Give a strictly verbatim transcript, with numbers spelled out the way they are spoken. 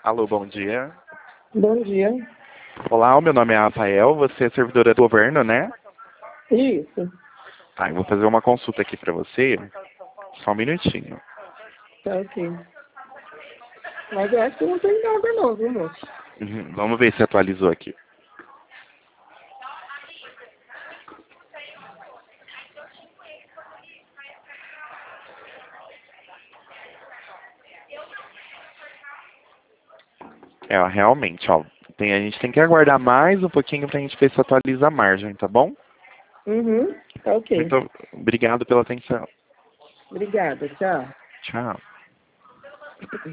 Alô, bom dia. Bom dia. Olá, o meu nome é Rafael, você é servidora do governo, né? Isso. Tá, eu vou fazer uma consulta aqui pra você. Só um minutinho. Tá ok. Mas eu acho que não tem nada não, viu, moço? Uhum, vamos ver se atualizou aqui. É, ó, realmente, ó. Tem, a gente tem que aguardar mais um pouquinho pra gente ver se atualiza a margem, tá bom? Uhum. Tá ok. Muito obrigado pela atenção. Obrigada. Tchau. Tchau.